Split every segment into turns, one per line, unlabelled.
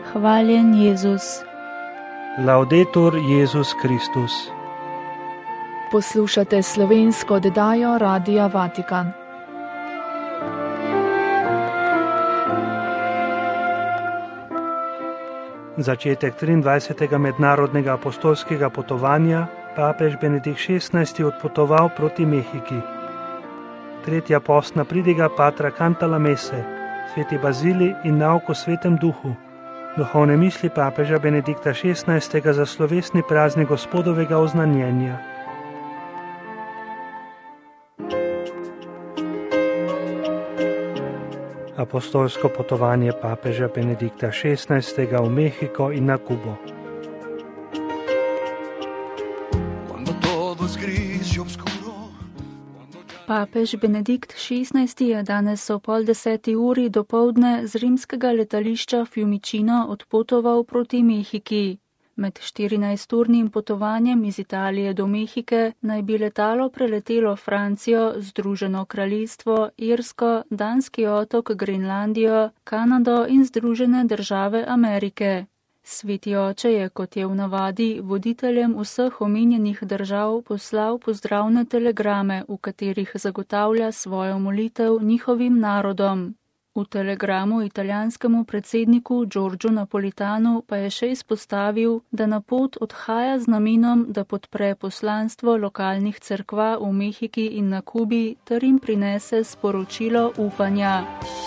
Hvaljen Jezus.
Laudetur Jezus Kristus.
Poslušate slovensko oddajo Radia Vatikan.
Začetek 23. mednarodnega apostolskega potovanja papež Benedikt XVI odpotoval proti Mehiki. Tretja postna pridiga patra Canta la Messe, sveti Bazilij in nauk o svetem duhu. Duhovne misli papeža Benedikta XVI za slovesni praznik Gospodovega oznanjenja. Apostolsko potovanje papeža Benedikta XVI v Mehiko in na Kubo.
Papež Benedikt XVI je danes o 9:30 dopoldne z rimskega letališča Fiumicino odpotoval proti Mehiki. Med 14-urnim potovanjem iz Italije do Mehike naj bi letalo preletelo Francijo, Združeno kraljestvo, Irsko, Danski otok, Grenlandijo, Kanado in Združene države Amerike. Sveti oče je, kot je v navadi, voditeljem vseh omenjenih držav poslal pozdravne telegrame, v katerih zagotavlja svojo molitev njihovim narodom. V telegramu italijanskemu predsedniku Giorgio Napolitanu pa je še izpostavil, da na pot odhaja z namenom, da podpre poslanstvo lokalnih cerkva v Mehiki in na Kubi ter jim prinese sporočilo upanja.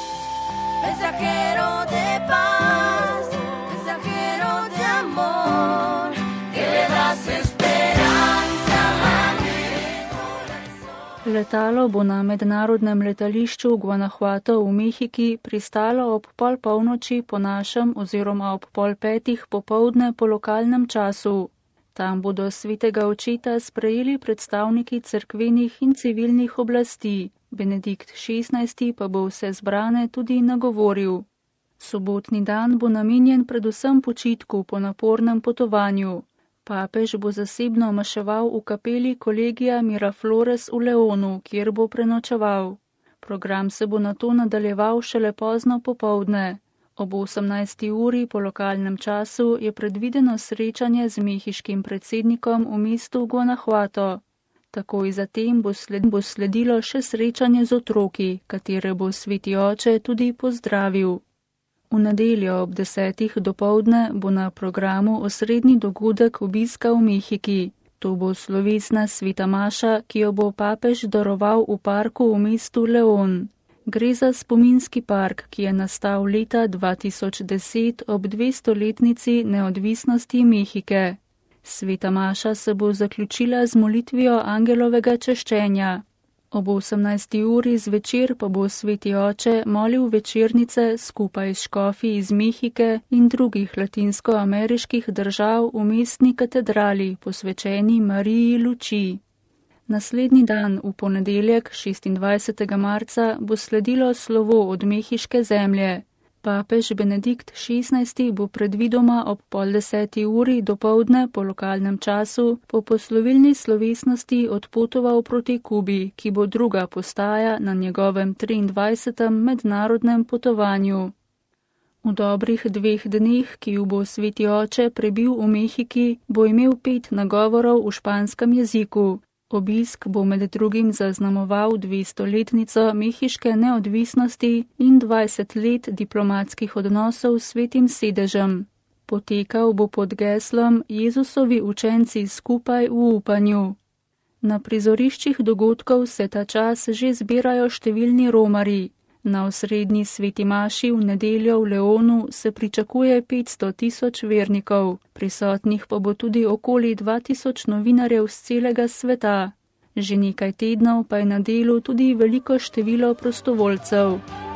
Letalo bo na mednarodnem letališču Guanajuato v Mehiki pristalo ob 4:30 po našem oziroma ob 4:30 popoldne po lokalnem času. Tam bodo svetega očeta sprejeli predstavniki cerkvenih in civilnih oblasti. Benedikt XVI pa bo vse zbrane tudi nagovoril. Sobotni dan bo namenjen predvsem počitku po napornem potovanju. Papež bo zasebno maševal v kapeli Kolegija Miraflores v Leonu, kjer bo prenočeval. Program se bo nato nadaljeval šele pozno popoldne. Ob 18:00 po lokalnem času je predvideno srečanje z mehiškim predsednikom v mestu Guanajuato. Takoj zatem bo sledilo še srečanje z otroki, katere bo sveti oče tudi pozdravil. V nedeljo ob 10:00 dopoldne bo na programu osrednji dogodek obiska v Mehiki. To bo slovesna sveta maša, ki jo bo papež daroval v parku v mestu Leon. Gre za spominski park, ki je nastal leta 2010 ob 200-letnici neodvisnosti Mehike. Sveta maša se bo zaključila z molitvijo angelovega češčenja. Ob 18:00 zvečer pa bo sveti oče molil večernice skupaj s škofi iz Mehike in drugih latinskoameriških držav v mestni katedrali, posvečeni Mariji luči. Naslednji dan, v ponedeljek, 26. marca, bo sledilo slovo od mehiške zemlje. Papež Benedikt XVI bo predvidoma ob 9:30 dopoldne po lokalnem času po poslovilni slovesnosti odpotoval proti Kubi, ki bo druga postaja na njegovem 23. mednarodnem potovanju. V dobrih 2 dneh, ki ju bo sveti oče prebil v Mehiki, bo imel 5 nagovorov v španskem jeziku. Obisk bo med drugim zaznamoval 200-letnico mehiške neodvisnosti in 20 let diplomatskih odnosov s svetim sedežem. Potekal bo pod geslom Jezusovi učenci skupaj v upanju. Na prizoriščih dogodkov se ta čas že zbirajo številni romarji. Na osrednji sveti maši v nedeljo v Leonu se pričakuje 500 000 vernikov, prisotnih pa bo tudi okoli 2000 novinarjev z celega sveta. Že nekaj tednov pa je na delu tudi veliko število prostovoljcev.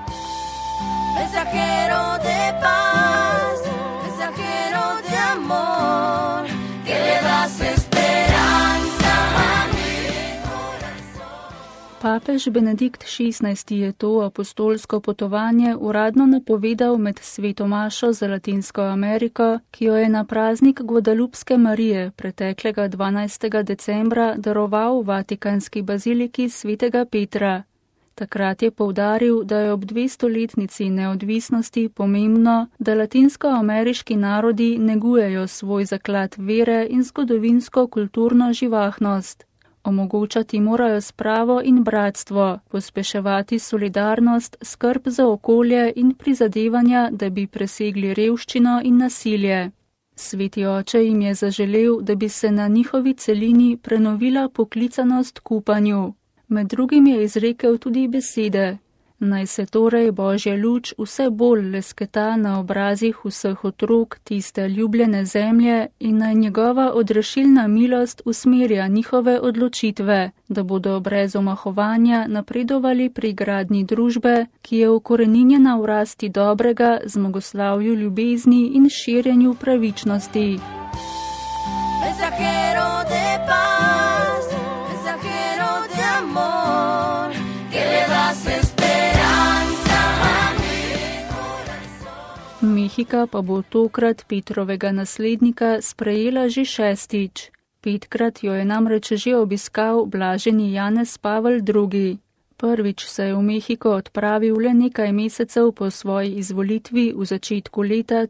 Papež Benedikt XVI je to apostolsko potovanje uradno napovedal med sveto mašo za Latinsko Ameriko, ki jo je na praznik Guadalupske Marije preteklega 12. decembra daroval v Vatikanski baziliki svetega Petra. Takrat je poudaril, da je ob 200-letnici neodvisnosti pomembno, da latinskoameriški narodi negujejo svoj zaklad vere in zgodovinsko-kulturno živahnost. Omogočati morajo spravo in bratstvo, pospeševati solidarnost, skrb za okolje in prizadevanja, da bi presegli revščino in nasilje. Sveti oče jim je zaželel, da bi se na njihovi celini prenovila poklicanost k upanju. Med drugim je izrekel tudi besede: naj se torej Božja luč vse bolj lesketa na obrazih vseh otrok tiste ljubljene zemlje in naj njegova odrešilna milost usmerja njihove odločitve, da bodo brez omahovanja napredovali pri gradnji družbe, ki je ukoreninjena v rasti dobrega, zmagoslavju ljubezni in širjenju pravičnosti. Mensajero de paz, mensajero de amor, que le das esperanza a mi corazón. Mehika pa bo tokrat Petrovega naslednika sprejela že 6. 5-krat jo je namreč že obiskal blaženi Janez Pavel II. Prvič se je v Mehiko odpravil le nekaj mesecev po svoji izvolitvi v začetku leta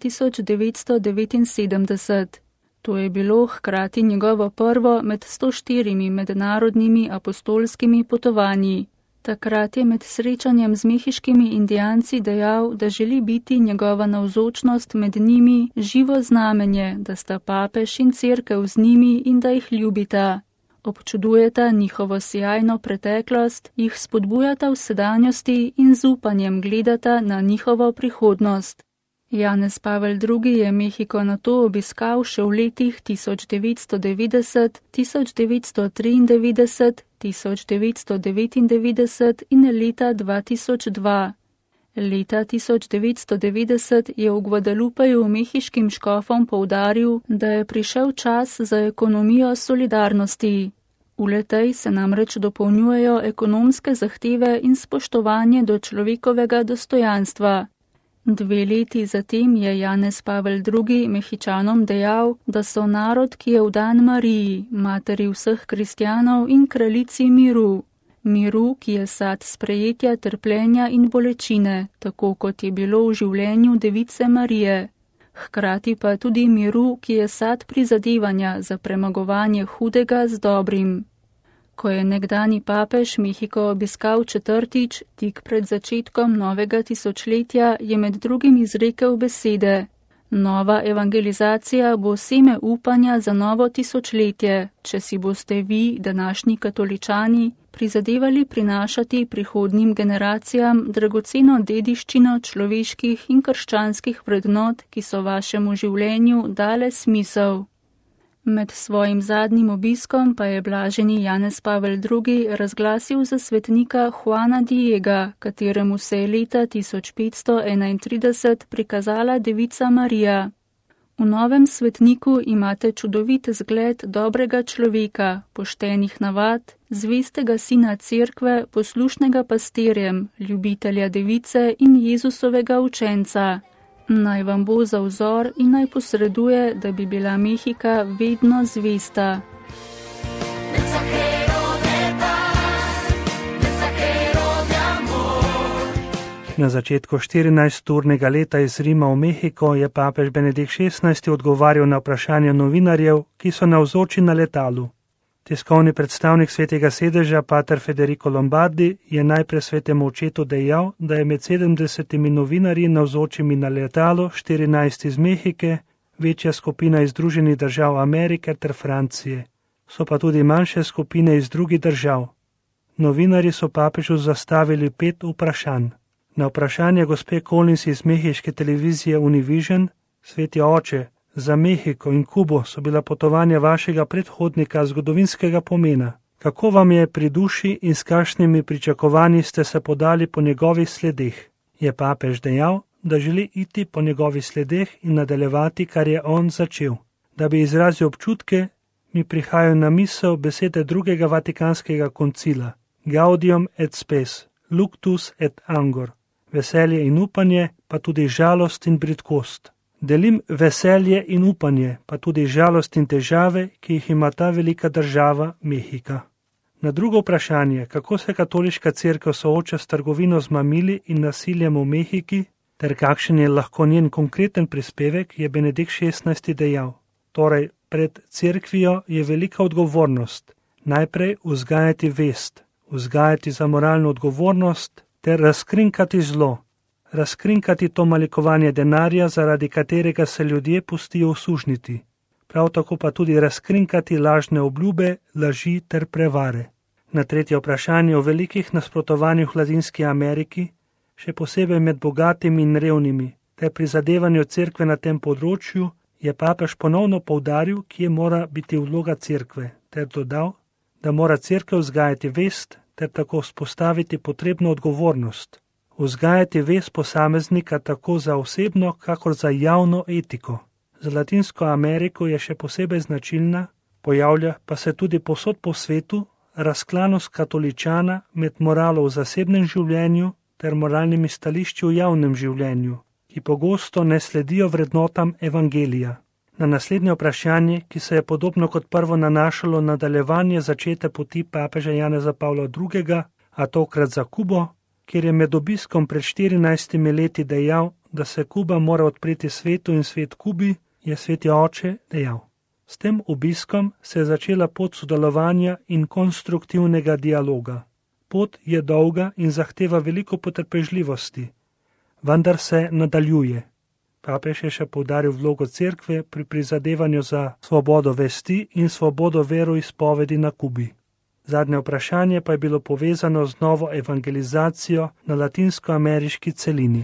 1979. To je bilo hkrati njegovo prvo med 104 mednarodnimi apostolskimi potovanji. Takrat je med srečanjem z mehiškimi indijanci dejal, da želi biti njegova navzočnost med njimi živo znamenje, da sta papež in cerkev z njimi in da jih ljubita. Občudujeta njihovo sijajno preteklost, jih spodbujata v sedanjosti in z upanjem gledata na njihovo prihodnost. Janez Pavel II. Je Mehiko nato obiskal še v letih 1990, 1993, 1999 in leta 2002. Leta 1990 je v Guadalupeju mehiškim škofom poudaril, da je prišel čas za ekonomijo solidarnosti. V letej se namreč dopolnjujejo ekonomske zahteve in spoštovanje do človekovega dostojanstva. 2 leti zatem je Janez Pavel II. Mehičanom dejal, da so narod, ki je vdan Mariji, materi vseh kristjanov in kraljici miru. Miru, ki je sad sprejetja, trpljenja in bolečine, tako kot je bilo v življenju device Marije. Hkrati pa tudi miru, ki je sad prizadevanja za premagovanje hudega z dobrim. Ko je nekdani papež Mehiko obiskal 4. tik pred začetkom novega tisočletja, je med drugim izrekel besede: nova evangelizacija bo seme upanja za novo tisočletje, če si boste vi, današnji katoličani, prizadevali prinašati prihodnjim generacijam dragoceno dediščino človeških in krščanskih vrednot, ki so vašemu življenju dale smisel. Med svojim zadnjim obiskom pa je blaženi Janez Pavel II. Razglasil za svetnika Juana Diega, kateremu se je leta 1531 prikazala devica Marija. V novem svetniku imate čudovit zgled dobrega človeka, poštenih navad, zvestega sina cerkve, poslušnega pastirjem, ljubitelja device in Jezusovega učenca. Naj vam bo za vzor in naj posreduje, da bi bila Mehika vedno zvesta.
Na začetku 14-urnega leta iz Rima v Mehiko je papež Benedikt XVI. Odgovarjal na vprašanja novinarjev, ki so navzoči na letalu. Tiskovni predstavnik Svetega sedeža, pater Federico Lombardi, je najprej Svetemu očetu dejal, da je med 70 novinarji navzočimi na letalu 14 iz Mehike, večja skupina iz Združenih držav Amerike ter Francije. So pa tudi manjše skupine iz drugih držav. Novinarji so papežu zastavili 5 vprašanj. Na vprašanje gospe Collins iz mehiške televizije Univision: Sveti oče, za Mehiko in Kubo so bila potovanja vašega predhodnika zgodovinskega pomena. Kako vam je pri duši in s kakšnimi pričakovanji ste se podali po njegovih sledeh? Je papež dejal, da želi iti po njegovih sledeh in nadaljevati, kar je on začel. Da bi izrazil občutke, mi prihajajo na misel besede drugega vatikanskega koncila: Gaudium et spes, luctus et angor. Veselje in upanje, pa tudi žalost in bridkost. Delim veselje in upanje, pa tudi žalost in težave, ki jih ima ta velika država Mehika. Na drugo vprašanje, kako se katoliška cerkev sooča s trgovino z mamili in nasiljem v Mehiki, ter kakšen je lahko njen konkreten prispevek, je Benedikt XVI. Dejal. Torej, pred cerkvijo je velika odgovornost. Najprej vzgajati vest, vzgajati za moralno odgovornost ter razkrinkati zlo. Razkrinkati to malikovanje denarja, zaradi katerega se ljudje pustijo usužniti. Prav tako pa tudi razkrinkati lažne obljube, laži ter prevare. Na tretje vprašanje o velikih nasprotovanjih v Latinski Ameriki, še posebej med bogatimi in revnimi, ter prizadevanju cerkve na tem področju, je papež ponovno poudaril, kje mora biti vloga cerkve, ter dodal, da mora cerkev vzgajati vest ter tako vzpostaviti potrebno odgovornost. Vzgajati vest posameznika tako za osebno, kakor za javno etiko. Za Latinsko Ameriko je še posebej značilna, pojavlja pa se tudi povsod po svetu, razklanost katoličana med moralo v zasebnem življenju ter moralnimi stališči v javnem življenju, ki pogosto ne sledijo vrednotam evangelija. Na naslednje vprašanje, ki se je podobno kot prvo nanašalo na nadaljevanje začete poti papeža Janeza Pavla II., a tokrat za Kubo, kjer je med obiskom pred 14 leti dejal, da se Kuba mora odpreti svetu in svet Kubi, je sveti oče dejal. S tem obiskom se je začela pot sodelovanja in konstruktivnega dialoga. Pot je dolga in zahteva veliko potrpežljivosti, vendar se nadaljuje. Papež je še poudaril vlogo cerkve pri prizadevanju za svobodo vesti in svobodo veroizpovedi na Kubi. Zadnje vprašanje pa je bilo povezano z novo evangelizacijo na latinskoameriški celini.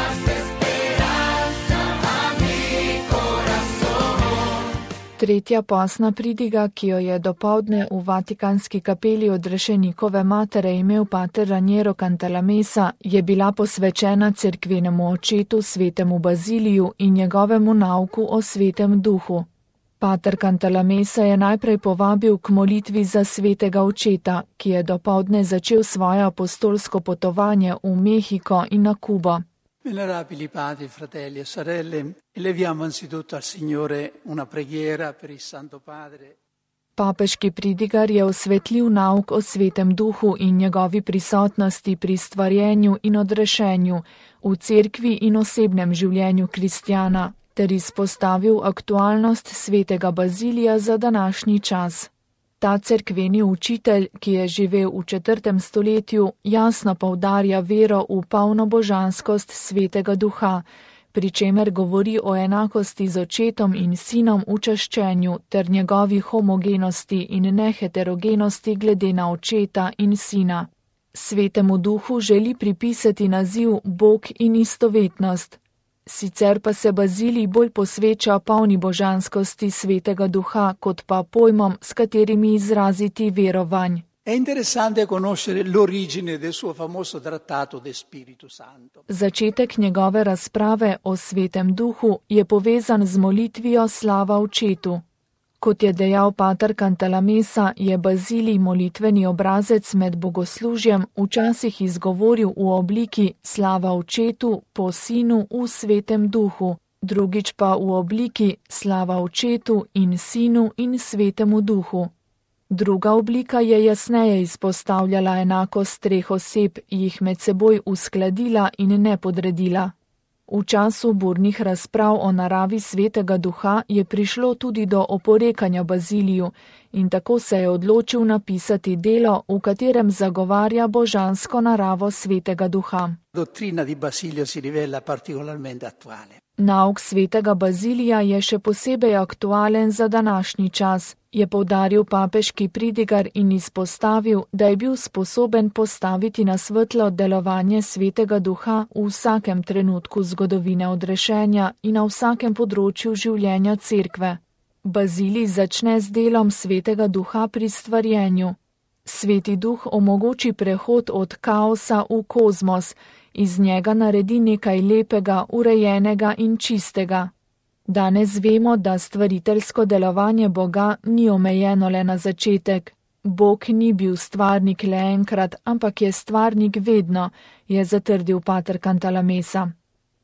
Tretja postna pridiga, ki jo je dopoldne v Vatikanski kapeli odrešenikove matere imel pater Raniero Cantalamessa, je bila posvečena cerkvenemu očetu svetemu Baziliju in njegovemu nauku o svetem duhu. Pater Cantalamessa je najprej povabil k molitvi za svetega očeta, ki je dopoldne začel svoje apostolsko potovanje v Mehiko in na Kubo.
Venerabili padri, fratelli e sorelle, eleviamo anzitutto al Signore una preghiera per il Santo Padre.
Papeški pridigar je osvetlil nauk o svetem duhu in njegovi prisotnosti pri stvarjenju in odrešenju v cerkvi in osebnem življenju kristjana, ter izpostavil aktualnost svetega Bazilija za današnji čas. Ta cerkveni učitelj, ki je živel v 4. stoletju, jasno poudarja vero v polno božanskost svetega duha, pri čemer govori o enakosti z očetom in sinom v čaščenju ter njegovi homogenosti in neheterogenosti glede na očeta in sina. Svetemu duhu želi pripisati naziv Bog in istovetnost. Sicer pa se Bazilij bolj posveča polni božanskosti svetega duha, kot pa pojmom, s katerimi izraziti verovanj.
È interessante conoscere l'origine del suo famoso trattato de Spiritu Santo.
Začetek njegove razprave o svetem duhu je povezan z molitvijo slava očetu. Kot je dejal pater Cantalamessa, je Bazilij molitveni obrazec med bogoslužjem včasih izgovoril v obliki slava očetu po sinu v svetem duhu, drugič pa v obliki slava očetu in sinu in svetemu duhu. Druga oblika je jasneje izpostavljala enakost treh oseb, jih med seboj uskladila in ne podredila. V času burnih razprav o naravi svetega duha je prišlo tudi do oporekanja Baziliju in tako se je odločil napisati delo, v katerem zagovarja božansko naravo svetega duha.
Dottrina di Basilio si rivela particolarmente attuale.
Nauk svetega Bazilija je še posebej aktualen za današnji čas, je poudaril papeški pridigar in izpostavil, da je bil sposoben postaviti na svetlo delovanje svetega duha v vsakem trenutku zgodovine odrešenja in na vsakem področju življenja cerkve. Bazilij začne z delom svetega duha pri stvarjenju. Sveti duh omogoči prehod od kaosa v kozmos, iz njega naredi nekaj lepega, urejenega in čistega. Danes vemo, da stvariteljsko delovanje Boga ni omejeno le na začetek. Bog ni bil stvarnik le enkrat, ampak je stvarnik vedno, je zatrdil pater Cantalamessa.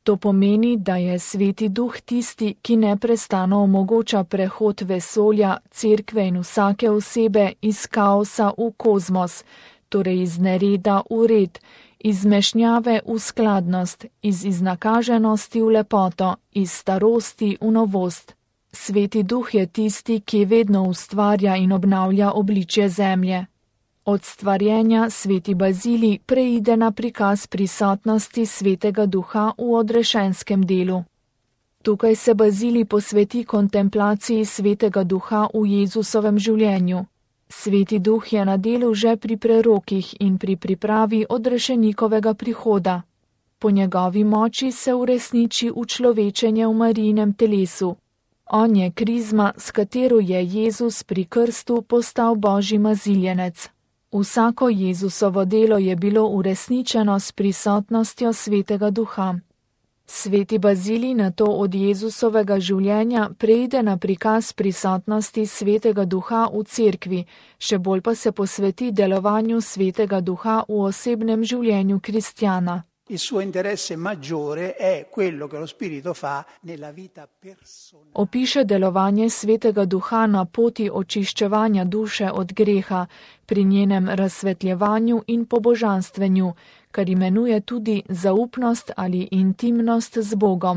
To pomeni, da je Sveti Duh tisti, ki neprestano omogoča prehod vesolja, cerkve in vsake osebe iz kaosa v kozmos, torej iz nereda v red, iz mešnjave v skladnost, iz iznakaženosti v lepoto, iz starosti v novost. Sveti Duh je tisti, ki vedno ustvarja in obnavlja obličje zemlje. Od stvarjenja Sveti Bazilij preide na prikaz prisotnosti Svetega Duha v odrešenskem delu. Tukaj se Bazilij posveti kontemplaciji Svetega Duha v Jezusovem življenju. Sveti Duh je na delu že pri prerokih in pri pripravi odrešenikovega prihoda. Po njegovi moči se uresniči učlovečenje v Marijinem telesu. On je krizma, s katero je Jezus pri krstu postal Božji maziljenec. Vsako Jezusovo delo je bilo uresničeno s prisotnostjo Svetega Duha. Sveti Bazilij nato od Jezusovega življenja preide na prikaz prisotnosti Svetega Duha v cerkvi, še bolj pa se posveti delovanju Svetega Duha v osebnem življenju kristjana.
Il suo interesse maggiore è quello che lo Spirito fa nella vita personale.
Opiše delovanje Svetega Duha na poti očiščevanja duše od greha, pri njenem razsvetljevanju in pobožanstvenju, kar imenuje tudi zaupnost ali intimnost z Bogom.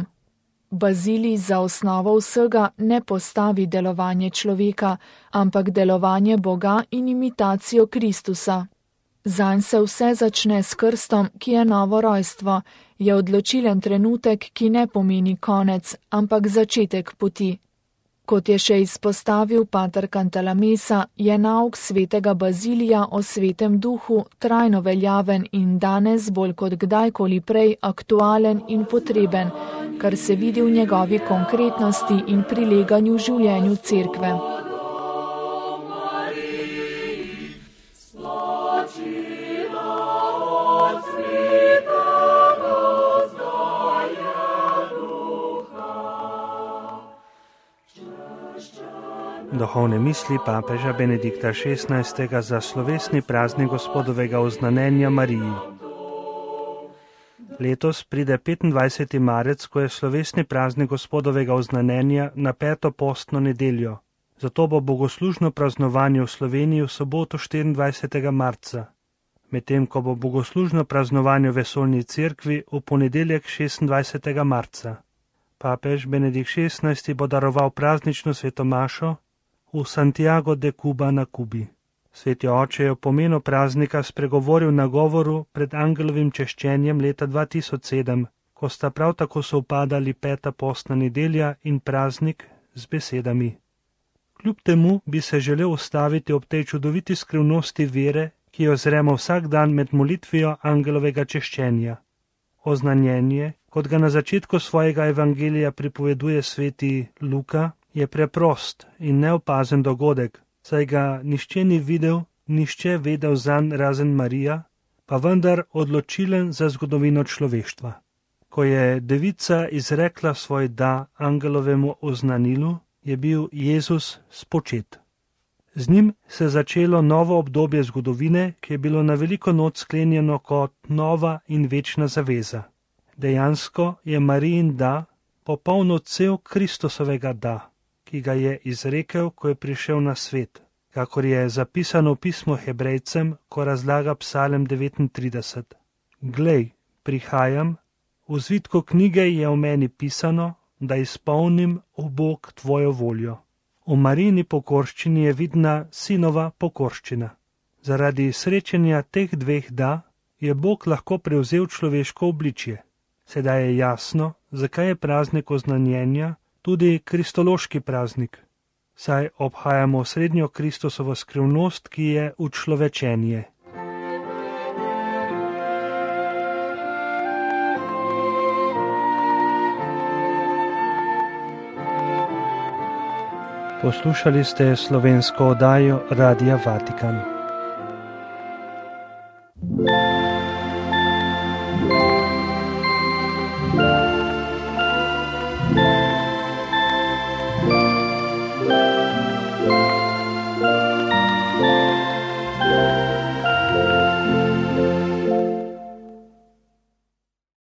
Bazilij za osnovo vsega ne postavi delovanje človeka, ampak delovanje Boga in imitacijo Kristusa. Zanj se vse začne s krstom, ki je novo rojstvo, je odločilen trenutek, ki ne pomeni konec, ampak začetek poti. Kot je še izpostavil pater Cantalamessa, je nauk svetega Bazilija o Svetem Duhu trajno veljaven in danes bolj kot kdajkoli prej aktualen in potreben, kar se vidi v njegovi konkretnosti in prileganju življenju cerkve.
Duhovne misli papeža Benedikta XVI. Za slovesni praznik Gospodovega oznanjenja Mariji. Letos pride 25. marec, ko je slovesni praznik Gospodovega oznanjenja na 5. postno nedeljo. Zato bo bogoslužno praznovanje v Sloveniji v soboto 24. marca, medtem ko bo bogoslužno praznovanje v vesoljni cerkvi v ponedeljek 26. marca. Papež Benedikt XVI. Bo daroval praznično svetomašo v Santiago de Cuba na Kubi. Sveti oče je o pomenu praznika spregovoril na govoru pred angelovim češčenjem leta 2007, ko sta prav tako sovpadali 5. postna nedelja in praznik z besedami. Kljub temu bi se želel ustaviti ob tej čudoviti skrivnosti vere, ki jo zremo vsak dan med molitvijo angelovega češčenja. Oznanjenje, kot ga na začetku svojega evangelija pripoveduje sveti Luka, je preprost in neopazen dogodek, saj ga nihče ni videl, nihče vedel zanj razen Marija, pa vendar odločilen za zgodovino človeštva. Ko je devica izrekla svoj da angelovemu oznanilu, je bil Jezus spočet. Z njim se je začelo novo obdobje zgodovine, ki je bilo na veliko noč sklenjeno kot nova in večna zaveza. Dejansko je Marijin da popoln odsev Kristusovega da, ki ga je izrekel, ko je prišel na svet, kakor je zapisano v pismu Hebrejcem, ko razlaga Psalem 39. Glej, prihajam, v zvitku knjige je o meni pisano, da izpolnim, o Bog, tvojo voljo. V Marijini pokorščini je vidna sinova pokorščina. Zaradi srečanja teh dveh da je Bog lahko prevzel človeško obličje. Sedaj je jasno, zakaj je praznik oznanjenja tudi kristološki praznik, saj obhajamo srednjo Kristusovo skrivnost, ki je učlovečenje. Poslušali ste slovensko oddajo Radia Vatikan.